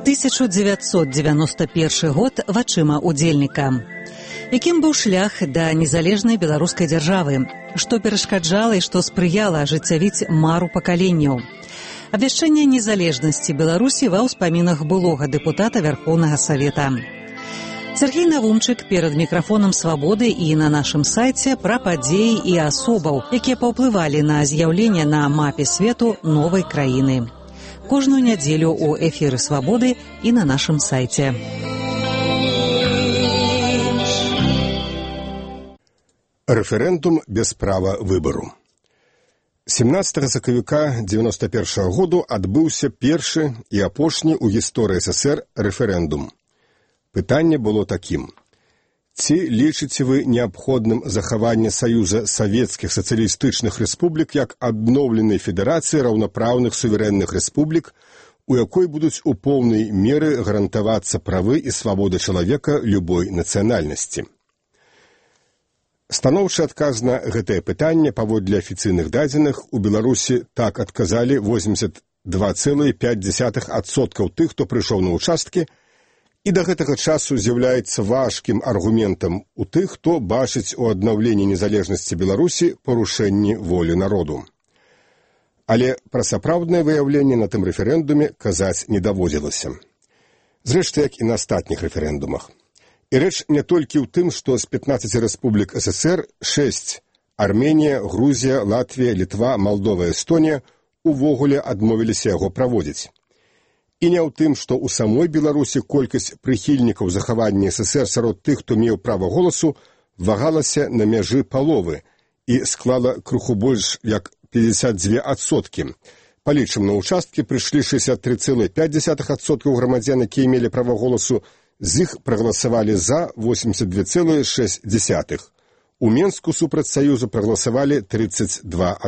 1991 год вачыма удзельніка. Якім быў шлях да незалежнай беларускай дзяржавы? Што перашкаджала і што спрыяла ажыццявіць мару пакаленняў? Абвяшчэнне незалежнасці Беларусі ва ўспамінах былога дэпутата Вярхоўнага Савета. Сергей Навумчык перад мікрафонам «Свабоды» і на нашым сайце пра падзеі і асобаў, якія паўплывалі на з'яўленне на мапе свету новай краіны. Кожную нядзелю у эфіры «Свабоды» і на нашым сайце. Рэферэндум без права выбару. 17 сакавіка 91 году адбыўся першы і апошні ў гісторыі СССР рэферэндум. Пытанне было такім. Ці лічыце вы неабходным захаванне Саюза Савецкіх Сацыялістычных Рэспублік як абноўленай федэрацыі раўнапраўных суверэнных рэспублік, у якой будуць у поўнай меры гарантавацца правы і свабоды чалавека любой нацыянальнасці? Станоўчы адказ на гэтае пытанне паводле афіцыйных дадзеных у Беларусі так адказалі 82,5% тых, хто прыйшоў на ўчасткі, і да гэтага часу з'яўляецца важкім аргументам у тых, хто бачыць у аднаўленні незалежнасці Беларусі парушэнні волі народу. Але пра сапраўднае выяўленне на тым рэферэндуме казаць не даводзілася. Зрэшты, як і на астатніх рэферэндумах. І рэч не толькі ў тым, што з 15 рэспублік СССР 6 – Арменія, Грузія, Латвія, Літва, Малдова, Эстонія – увогуле адмовіліся яго праводзіць. І не ў тым, што ў самой Беларусі колькасць прыхільнікаў захавання СССР сярод тых, хто меў права голасу, вагалася на мяжы паловы і склала крыху больш як 52%. Палічым, на ўчасткі прыйшлі 63,5% грамадзян, якія мелі права голасу, з іх прагаласавалі за 82,6%. У Менску супраць Саюзу прагаласавалі 32%.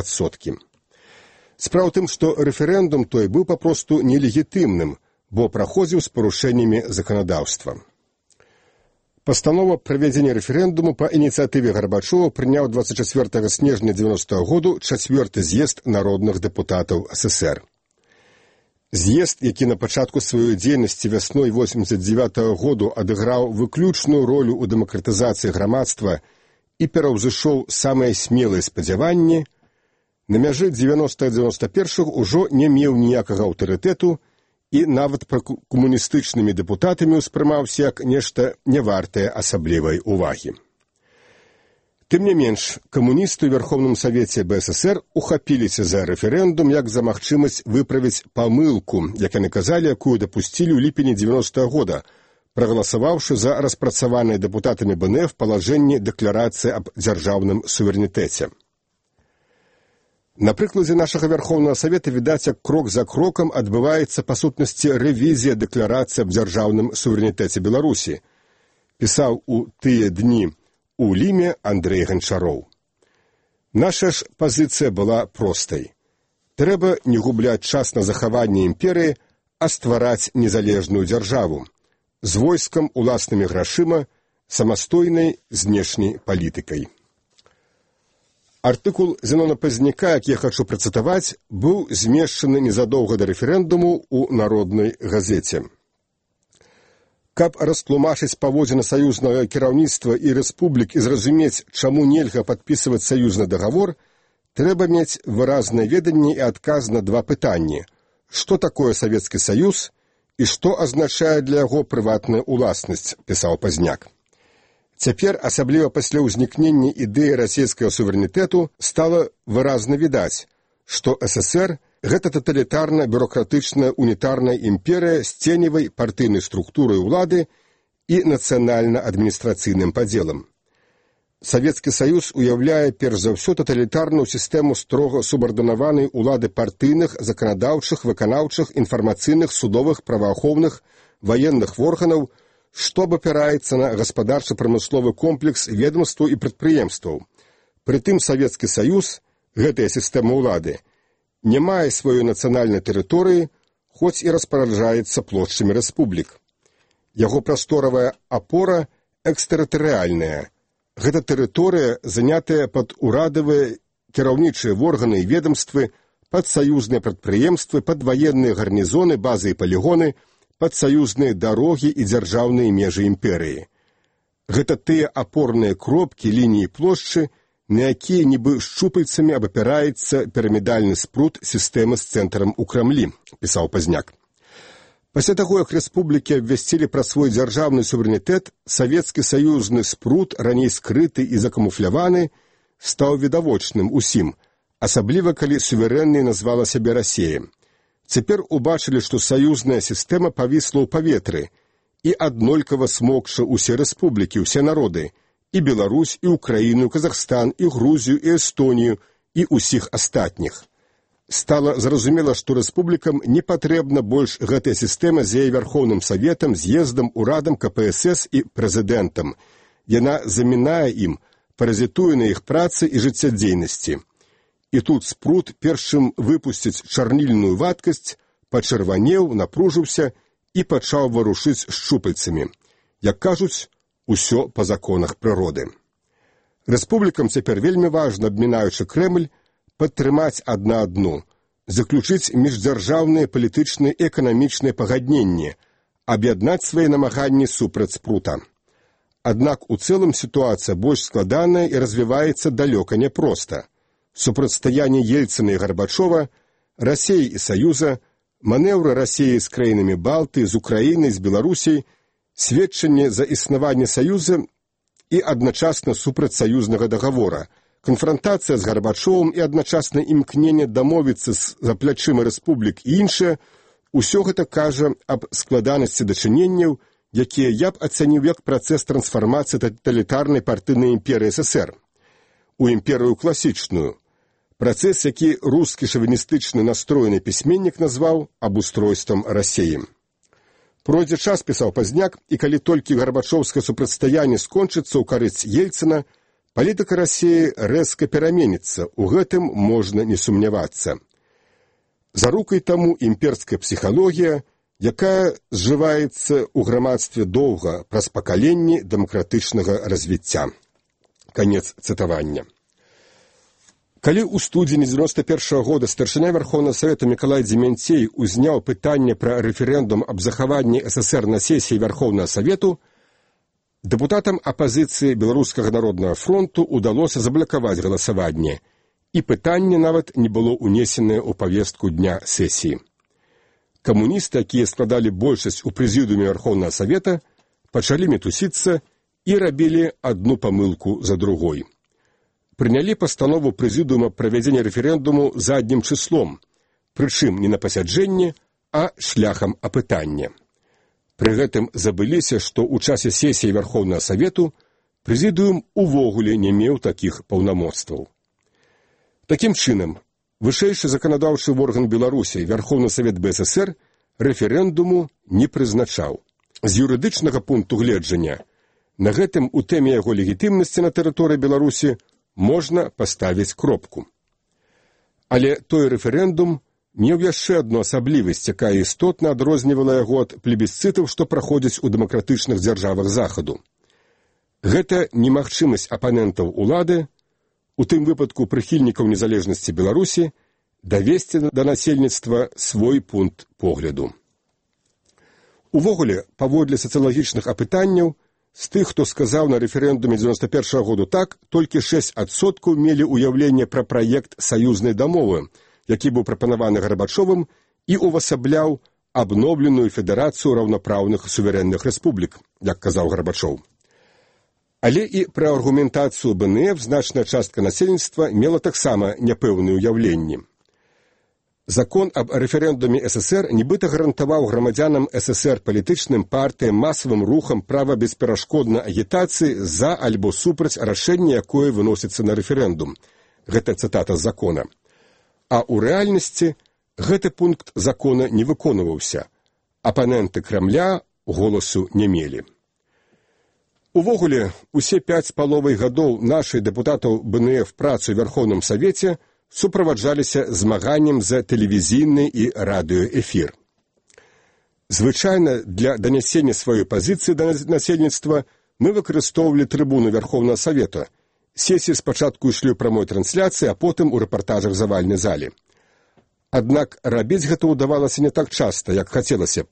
Справа ў тым, што рэферэндум той быў папросту нелегітымным, бо праходзіў з парушэннямі заканадаўства. Пастанова правядзення рэферэндуму па ініцыятыве Гарбачова прыняў 24 снежня 90 году 4-й з'езд народных дэпутатаў СССР. З'езд, які на пачатку сваёй дзейнасці вясной 89 году адыграў выключную ролю ў дэмакратызацыі грамадства і пераўзышоў самыя смелыя спадзяванні, на мяжы 90-91 ужо не меў ніякага аўтарытэту і нават камуністычнымі дэпутатамі ўспрымаўся як нешта невартае асаблівай увагі. Тым не менш, камуністы ў Верховным Савеце БССР ухапіліся за рэферэндум як за магчымасць выправіць памылку, як яны казалі, якую дапусцілі ў ліпені 90 года, прагаласаваўшы за распрацаванае дэпутатамі БНФ палажэнне дэкларацыі аб дзяржаўным суверэнітэце. На прыкладзе нашага Верховнага Савета відаць, як крок за крокам адбываецца па сутнасці рэвізія дэкларацыі аб дзяржаўным суверэнітэце Беларусі, пісаў у тыя дні у Ліме Андрэй Ганчароў. Наша ж пазіцыя была простай. Трэба не губляць час на захаванне імперыі, а ствараць незалежную дзяржаву з войскам, уласнымі грашыма, самастойнай знешняй палітыкай. Артыкул Зенона Пазняка, які я хачу працытаваць, быў змешчаны незадоўга да рэферэндуму ў Народнай газеце. Каб растлумачыць паводзіны саюзнага кіраўніцтва і рэспублік і зразумець, чаму нельга падпісваць саюзны дагавор, трэба мець выразнае веданне і адказ на два пытанні. Што такое Савецкі Саюз і што азначае для яго прыватная ўласнасць, пісаў Пазняк. Цяпер, асабліва пасля ўзнікнення ідэі расійскага суверэнітэту, стала выразна відаць, што СССР – гэта таталітарна-бюрократычная унітарная імперыя з ценевай партыйнай структурай улады і нацыянальна-адміністрацыйным падзелам. Савецкі Саюз уяўляе перш за ўсё таталітарную сістэму строга субардынаванай улады партыйных, заканадаўчых, выканаўчых, інфармацыйных, судовых, праваахоўных, ваенных органаў, што абапіраецца на гаспадарча-прамысловы комплекс ведомстваў і прадпрыемстваў. Прытым Савецкі Саюз, гэтая сістэма ўлады, не мае сваёй нацыянальнай тэрыторыі, хоць і распараджаецца плошчамі рэспублік. Яго прасторавая апора экстэрытарыяльная. Гэта тэрыторыя, занятая пад урадавыя кіраўнічыя органы і ведомствы, пад саюзныя прадпрыемствы, пад ваенныя гарнізоны, базы і палігоны, пад саюзныя дарогі і дзяржаўныя межы імперыі. Гэта тыя апорныя кропкі лініі плошчы, на якія нібы шчупальцамі абапіраецца пірамідальны спрут сістэмы з цэнтрам у Крамлі, пісаў Пазняк. Пасля таго, як рэспублікі абвясцілі пра свой дзяржаўны суверэнітэт, Савецкі саюзны спрут, раней скрыты і закамуфляваны, стаў відавочным усім, асабліва калі суверэннай назвала сябе Расія. Цяпер убачылі, што саюзная сістэма павісла ў паветры і аднолькава смокча ўсе рэспублікі, ўсе народы, і Беларусь, і Украіну, Казахстан, і Грузію, і Эстонію, і ўсіх астатніх. Стала зразумела, што рэспублікам не патрэбна больш гэтая сістэма з яе Вярхоўным Саветам, з'ездам, урадам, КПСС і прэзідэнтам. Яна замінае ім, паразітуе на іх працы і жыццядзейнасці. І тут спрут, першым выпусціць чарнільную вадкасць, пачырванеў, напружыўся і пачаў варушыць шчупальцамі. Як кажуць, усё па законах прыроды. Рэспублікам цяпер вельмі важна, абмінаючы Крэмль, падтрымаць адна адну, заключыць міждзяржаўныя палітычныя і эканамічныя пагадненні, аб'яднаць свае намаганні супраць спрута. Аднак у цэлым сітуацыя больш складаная і развіваецца далёка няпроста. Супрацьстаянне Ельцына і Гарбачова, Расіі і Саюза, манеўры Расіі з краінамі Балты, з Украінай, з Беларусій, сведчанне за існаванне Саюза і адначасна супрацьсаюзнага дагавора, канфрантацыя з Гарбачовым і адначасна імкненне дамовіцца за плячыма рэспублік і іншае, усё гэта кажа аб складанасці дачыненняў, якія я б ацаніў як працэс трансфармацыі таталітарнай партыйнай імперыі СССР у імперыю класічную. Працэс, які рускі шавіністычны настроены пісьменнік назваў абустройствам Расіі. Пройдзе час, пісаў Пазняк, і калі толькі гарбачоўскае супрацьстаянне скончыцца ў карысць Ельцына, палітыка Расіі рэзка пераменіцца, у гэтым можна не сумнявацца. Зарукай таму імперская псіхалогія, якая зжываецца ў грамадстве доўга праз пакаленні дэмакратычнага развіцця. Канец цытавання. Калі ў студзені 91 года старшыня Верховного Савета Мікалай Дземянцей узняў пытанне пра рэферэндум аб захаванні СССР на сесіі Верховного Савету, дэпутатам апазіцыі Беларускага народнага фронту удалося заблакаваць галасаванне, і пытанне нават не было ўнесенае ў павестку дня сесіі. Камуністы, якія складалі большасць у прэзідыуме Верховного Савета, пачалі мітусіцца і рабілі адну памылку за другой. Прынялі пастанову прэзідыума правядзення рэферэндуму заднім чыслом, прычым не на пасяджэнне, а шляхам апытання. Пры гэтым забыліся, што ў часе сесіі Верховного Савету прэзідыум увогуле не меў такіх паўнамоцтваў. Такім чынам, вышэйшы заканадаўчы орган Беларусі, Верховны Савет БССР, рэферэндуму не прызначаў. З юрыдычнага пункту гледжання, на гэтым у тэме яго легітымнасці на тэрыторыі Беларусі можна паставіць кропку. Але той рэферэндум меў яшчэ адну асаблівасць, якая істотна адрознівала яго ад плебісцытаў, што праходзяць у дэмакратычных дзяржавах Захаду. Гэта немагчымасць апанентаў улады, у тым выпадку прыхільнікаў незалежнасці Беларусі, давесці да насельніцтва свой пункт погляду. Увогуле, паводле сацыялагічных апытанняў, з тых, хто сказаў на рэферэндуме 91 году так, толькі 6% мелі ўяўленне пра праект саюзнай дамовы, які быў прапанаваны Гарбачовым і увасабляў абноўленую федэрацыю раўнапраўных суверэнных рэспублік, як казаў Гарбачоў. Але і пра аргументацыю БНФ значная частка насельніцтва мела таксама няпэўныя ўяўленні. Закон аб рэферэндуме СССР нібыта гарантаваў грамадзянам СССР палітычным партыям, масавым рухам права бесперашкоднай агітацыі за альбо супраць рашэння, якое выносіцца на рэферэндум. Гэта цытата з закона. А ў рэальнасці гэты пункт закона не выконваўся. Апаненты Крамля голасу не мелі. Увогуле, усе 5,5 гадоў нашых дэпутатаў БНФ працы ў Верховным Савеце суправаджаліся змаганнем за тэлевізійны і радыёэфір. Звычайна для данясення сваёй пазіцыі да насельніцтва мы выкарыстоўвалі трыбуну Верховного Савета. Сесіі спачатку ішлі ў прамой трансляцыі, а потым у рэпартажах завальнай залі. Аднак рабіць гэта ўдавалася не так часта, як хацелася б.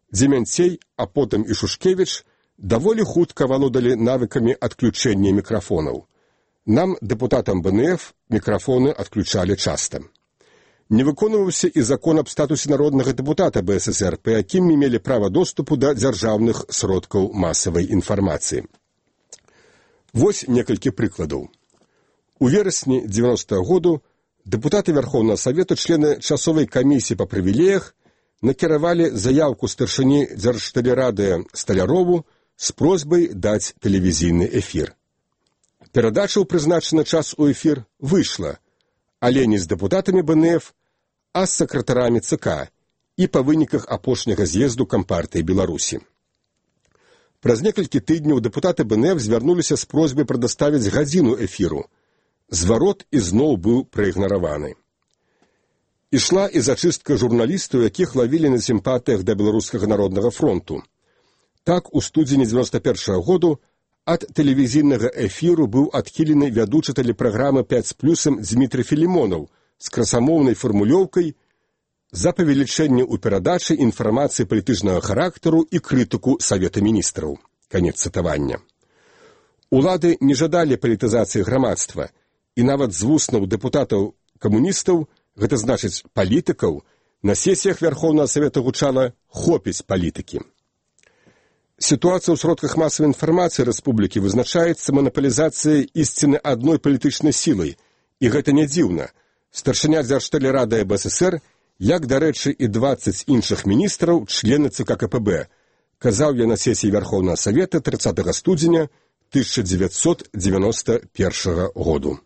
Дземянцей, а потым і Шушкевіч даволі хутка валодалі навыкамі адключэння мікрафонаў. Нам, дэпутатам БНФ, мікрафоны адключалі часта. Не выконваўся і закон аб статусе народнага дэпутата БССР, па якім мы мелі права доступу да дзяржаўных сродкаў масавай інфармацыі. Вось некалькі прыкладаў. У верасні 90-го году дэпутаты Верховнага Савету, члены часовай камісіі па прывілеях, накіравалі заяўку старшыні Дзяржтэлерадыё Сталярову з просьбай даць тэлевізійны эфір. Перадача ў прызначаны час у эфір выйшла, але не з дэпутатамі БНФ, а з сакратарамі ЦК і па выніках апошняга з'езду Кампартыі Беларусі. Праз некалькі тыдняў дэпутаты БНФ звярнуліся з просьбай прадаставіць гадзіну эфіру. Зварот ізноў быў праігнараваны. Ішла і зачыстка журналістаў, якіх лавілі на сімпатыях да Беларускага народнага фронту. Так, у студзені 91-го году ад тэлевізійнага эфіру быў адхілены вядучы тэлепраграмы «5+» Дмітрый Філімонаў з красамоўнай фармулёўкай за павелічэнне ў перадачы інфармацыі палітычнага характару і крытыку Савета міністраў. Канец цытавання. Улады не жадалі палітызацыі грамадства, і нават з вуснаў дэпутатаў-камуністаў, гэта значыць палітыкаў, на сесіях Верховнага Савета гучала «хопіць палітыкі». Сітуацыя ў сродках масавай інфармацыі рэспублікі вызначаецца манапалізацыяй ісціны адной палітычнай сілай, і гэта не дзіўна. Старшыня Дзяржтэлерадыё БССР, як, дарэчы, і 20 іншых міністраў, члены ЦК КПБ, казаў я на сесіі Верховнага Савета 30 студзеня 1991 году.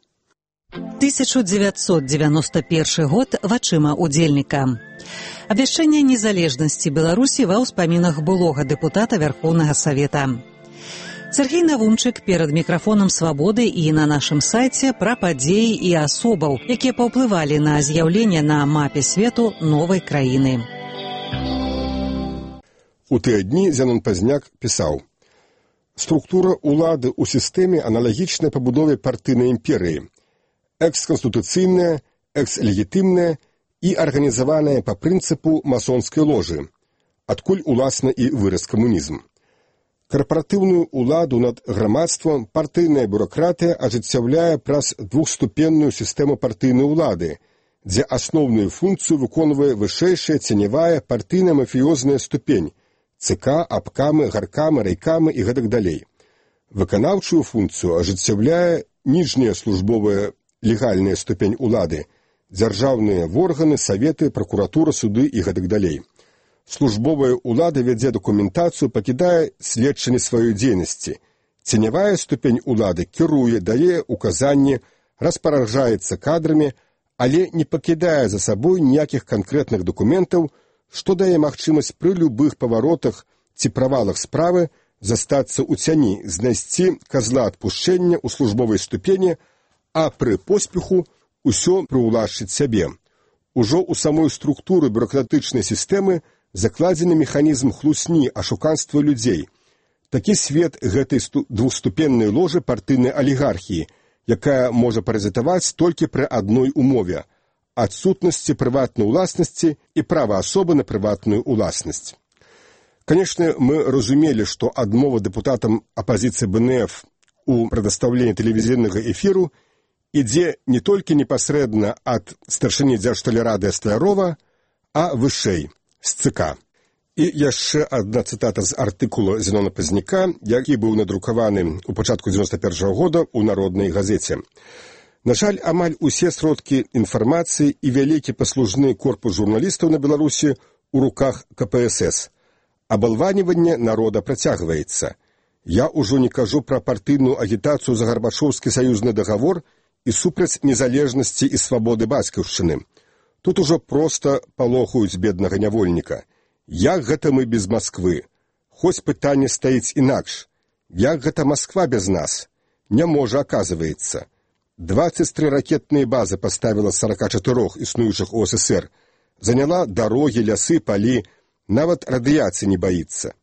1991 год вачыма удзельніка. Абвяшчэнне незалежнасці Беларусі ва ўспамінах былога дэпутата Верховнага Савета. Сергей Навумчык перад мікрафонам «Свабоды» і на нашым сайце пра падзеі і асобаў, якія паўплывалі на з'яўленне на мапе свету новай краіны. У тыя дні Зянон Пазняк пісаў: «Структура улады ў сістэме аналагічная пабудове партыйнай імперыі, эксканстытуцыйная, экслегітымная і арганізаваная па прынцыпу масонскай ложы, адкуль, уласна, і вырас камунізм. Карпаратыўную уладу над грамадствам партыйная бюракратыя ажыццяўляе праз двухступенную сістэму партыйнай улады, дзе асноўную функцыю выконвае вышэйшая ценявая партыйна-мафіёзная ступень – ЦК, абкамы, гаркамы, райкамы і гэтак далей. Выканаўчую функцыю ажыццяўляе ніжняя службовая легальная ступень улады, дзяржаўныя органы, саветы, пракуратура, суды і гэтак далей. Службовая улада вядзе дакументацыю, пакідае сведчанне сваёй дзейнасці. Ценявая ступень улады кіруе, дае указанні, распараджаецца кадрамі, але не пакідае за сабой ніякіх канкрэтных дакументаў, што дае магчымасць пры любых паваротах ці правалах справы застацца ў цяні, знайсці казла адпушчэння ў службовай ступені, а пры поспеху усё прыўлашчыць сябе. Ужо ў самой структуры бюракратычнай сістэмы закладзены механізм хлусні, ашуканства людзей. Такі свет гэтай двухступеннай ложы партыйнай алігархіі, якая можа паразітаваць толькі пры адной умове – адсутнасці прыватнай уласнасці і права асобы на прыватную уласнасць. Канешне, мы разумелі, што адмова дэпутатам апазіцыі БНФ у прадастаўленні тэлевізійнага эфіру ідзе не толькі непасрэдна ад старшыні Дзяржтэлерадыё Сталярова, а вышэй, з ЦК. І яшчэ адна цытата з артыкула Зянона Пазняка, які быў надрукаваны ў пачатку 91-го года ў Народнай газеце. На жаль, амаль усе сродкі інфармацыі і вялікі паслужны корпус журналістаў на Беларусі ў руках КПСС. Абалваніванне народа працягваецца. Я ўжо не кажу пра партыйную агітацыю за Гарбачоўскі саюзны дагавор і супраць незалежнасці і свабоды бацькаўшчыны. Тут ужо проста палохаюць беднага нявольніка. Як гэта мы без Масквы? Хоць пытанне стаіць інакш. Як гэта Масква без нас? Не можа, аказваецца. 23 ракетныя базы паставіла 44 існуючых у СССР. Заняла дарогі, лясы, палі, нават радыяцыі не баіцца.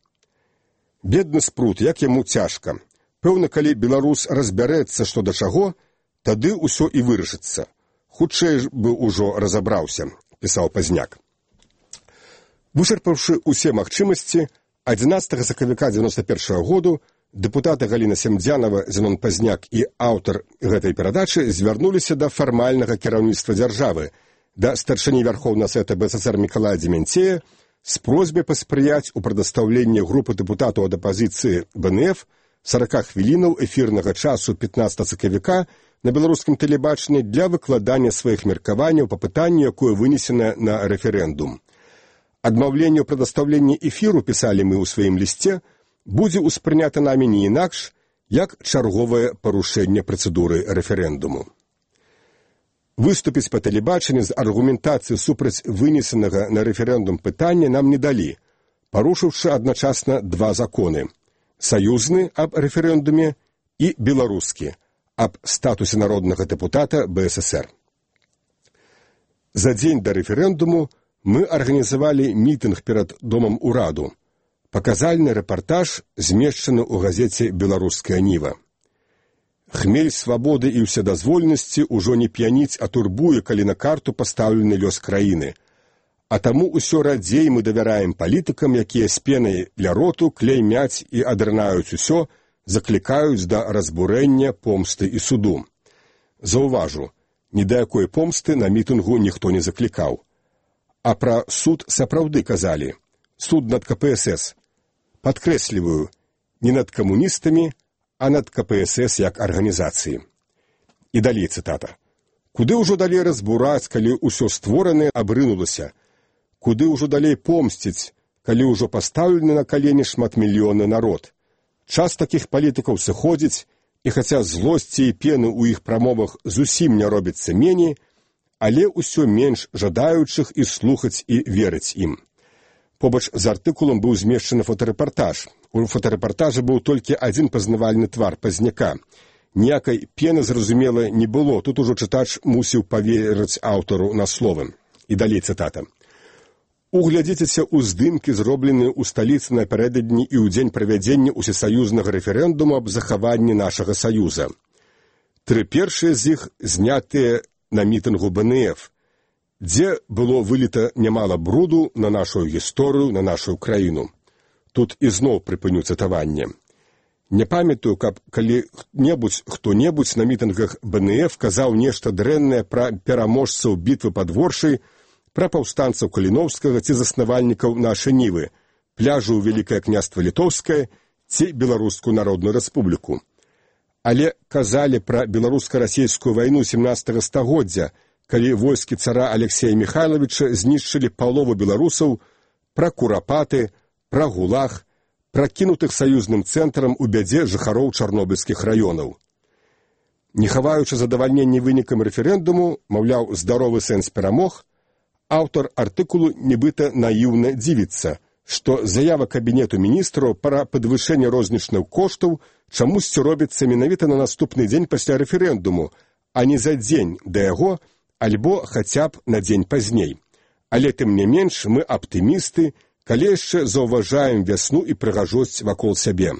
Бедны спрут, як яму цяжка. Пэўна, калі беларус разбярэцца, што да чаго, тады ўсё і вырашыцца. Хутчэй бы ўжо разабраўся, пісаў Пазняк. Вычарпаўшы ўсе магчымасці, 11 сакавіка 91 году дэпутаты Галіна Семдзянова, Зенон Пазняк і аўтар гэтай перадачы звярнуліся да фармальнага кіраўніцтва дзяржавы, да старшыні Вярхоўнага Савета БССР Мікалая Дземянцея з просьбай паспрыяць у прадастаўленні групы дэпутатаў ад апазіцыі БНФ 40 хвілінаў эфірнага часу 15 сакавіка на беларускім тэлебачанні для выкладання сваіх меркаванняў па пытанню, якое вынесена на рэферэндум. Адмаўленне ў прадастаўленні эфіру, пісалі мы ў сваім лісце, будзе ўспрынята намі не інакш, як чарговае парушэнне працэдуры рэферэндуму. Выступіць па тэлебачанні з аргументацыяй супраць вынесенага на рэферэндум пытання нам не далі, парушыўшы адначасна два законы – саюзны аб рэферэндуме і беларускі аб статусе народнага дэпутата БССР. За дзень да рэферэндуму мы арганізавалі мітынг перад Домам ураду. Паказальны рэпартаж змешчаны ў газеце «Беларуская ніва». Хмель свабоды і ўседазвольнасці ўжо не п'яніць, а турбуе, калі на карту пастаўлены лёс краіны. А таму ўсё радзей мы давяраем палітыкам, якія з пенай ля роту клеймяць і адрынаюць усё, заклікаюць да разбурэння, помсты і суду. Заўважу, ні да якой помсты на мітынгу ніхто не заклікаў. А пра суд сапраўды казалі. Суд над КПСС. Падкрэсліваю, не над камуністамі, а над КПСС як арганізацыі. І далей цытата. Куды ўжо далей разбураць, калі ўсё створанае абрынулася? Куды ўжо далей помсціць, калі ўжо пастаўлены на калені шматмільённы народ? Час такіх палітыкаў сыходзіць, і хаця злосці і пены ў іх прамовах зусім не робіцца меней, але ўсё менш жадаючых і слухаць і верыць ім. Побач з артыкулам быў змешчаны фотарэпартаж. У фотарэпартажы быў толькі адзін пазнавальны твар Пазняка. Ніякай пены, зразумела, не было. Тут ужо чытач мусіў паверыць аўтару на словы. І далей цытата. Углядзіцеся ў здымкі, зробленыя ў сталіцы напярэдадні і ў дзень правядзення усесаюзнага рэферэндуму аб захаванні нашага саюза. 3 першыя з іх знятыя на мітынгу БНФ, дзе было выліта нямала бруду на нашу гісторыю, на нашу краіну. Тут ізноў прыпыню цытаванне. Не памятаю, каб калі-небудзь, хто-небудзь на мітынгах БНФ казаў нешта дрэннае пра пераможцаў бітвы пад Воршай, пра паўстанцаў Каліноўскага ці заснавальнікаў нашай Нівы, пляжу ў Вялікае княства Літоўскае ці Беларускую народную рэспубліку. Але казалі пра беларуска-расейскую вайну 17 стагоддзя, калі войскі цара Алексея Михайловича знішчылі палову беларусаў, пра курапаты, пра гулаг, пра кінутых саюзным цэнтрам у бядзе жыхароў чарнобыльскіх раёнаў. Не хаваючы задавальненне вынікам рэферэндуму, маўляў, здаровы сэнс перамог, аўтар артыкулу нібыта наіўна дзівіцца, што заява кабінету міністраў пра падвышэнне рознічных коштаў чамусьці робіцца менавіта на наступны дзень пасля рэферэндуму, а не за дзень да яго, альбо хаця б на дзень пазней. Але тым не менш мы аптымісты, калі яшчэ заўважаем вясну і прыгажосць вакол сябе.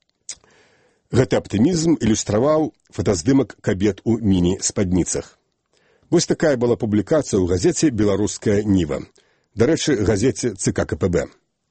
Гэты аптымізм ілюстраваў фотаздымак кабет у міні-спадніцах. Вось такая была публікацыя ў газеце «Беларуская ніва». Дарэчы, газеце ЦК КПБ.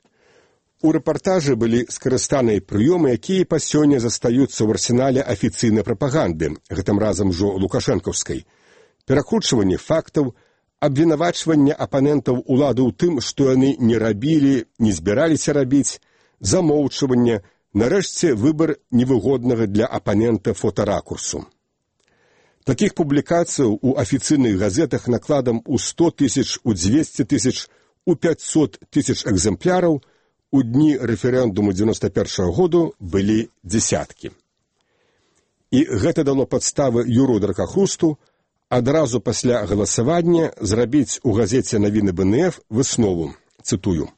У рэпартажы былі скарыстаныя прыёмы, якія па сёння застаюцца ў арсенале афіцыйнай прапаганды, гэтым разам ужо лукашэнкаўскай. Перакручванне фактаў, абвінавачванне апанентаў улады ў тым, што яны не рабілі, не збіраліся рабіць, замоўчванне, нарэшце выбар невыгоднага для апанента фотаракурсу. Такіх публікацыяў у афіцыйных газетах накладам у 100 тысяч, у 200 тысяч, у 500 тысяч экземпляраў у дні рэферэндуму 91 году былі дзесяткі. І гэта дало падставы Юру Дракахрусту адразу пасля галасавання зрабіць у газеце «Навіны БНФ» выснову, цытую.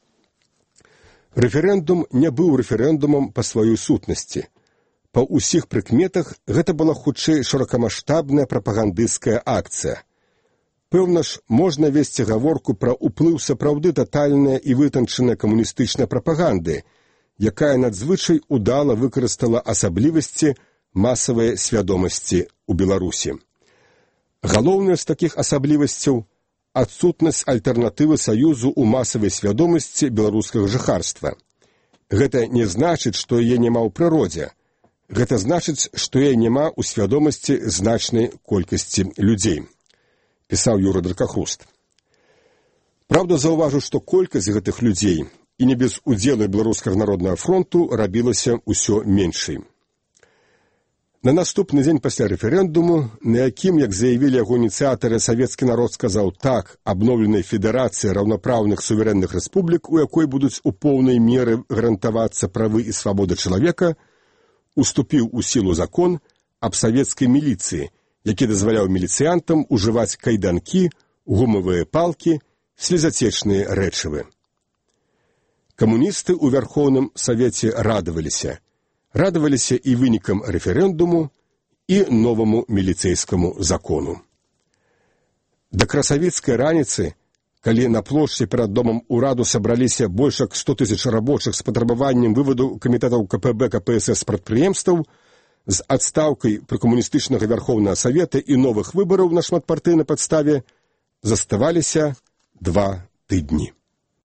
Рэферэндум не быў рэферэндумам па сваёй сутнасці. Па ўсіх прыкметах гэта была хутчэй шырокамаштабная прапагандысцкая акцыя. Пэўна ж, можна весці гаворку пра ўплыў сапраўды татальнай і вытанчанай камуністычнай прапаганды, якая надзвычай удала выкарыстала асаблівасці масавай свядомасці ў Беларусі. Галоўнае з такіх асаблівасцяў адсутнасць альтэрнатывы саюзу ў масавай свядомасці беларускага жыхарства. Гэта не значыць, што яе няма ў прыродзе. Гэта значыць, што яе няма ў свядомасці значнай колькасці людзей, пісаў Юрый Дракахруст. Праўда, заўважу, што колькасць гэтых людзей і не без удзелу Беларускага народнага фронту рабілася ўсё меншай. На наступны дзень пасля рэферэндуму, на якім, як заявілі яго ініцыятары, савецкі народ сказаў так абноўленай федэрацыі раўнапраўных суверэнных рэспублік, у якой будуць у поўнай меры гарантавацца правы і свабоды чалавека, уступіў у сілу закон аб савецкай міліцыі, які дазваляў міліцыянтам ужываць кайданкі, гумавыя палкі, слезацечныя рэчывы. Камуністы ў Вярхоўным Савеце радаваліся і вынікам рэферэндуму, і новаму міліцэйскаму закону. Да красавіцкай раніцы, калі на плошчы перад домам ураду сабраліся больш як 100 000 рабочых з патрабаваннем вываду камітэтаў КПБ, КПСС прадпрыемстваў, з адстаўкай прыкамуністычнага Вярхоўнага Савета і новых выбараў на шматпартыйнай падставе, заставаліся 2 тыдні.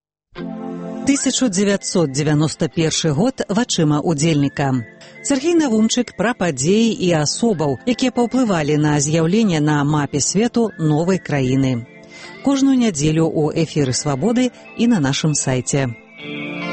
1991 год вачыма удзельніка. Сергей Навумчык пра падзеі і асобаў, якія паўплывалі на з'яўленне на мапе свету новай краіны. Кожную нядзелю ў эфіры «Свабоды» і на нашым сайце.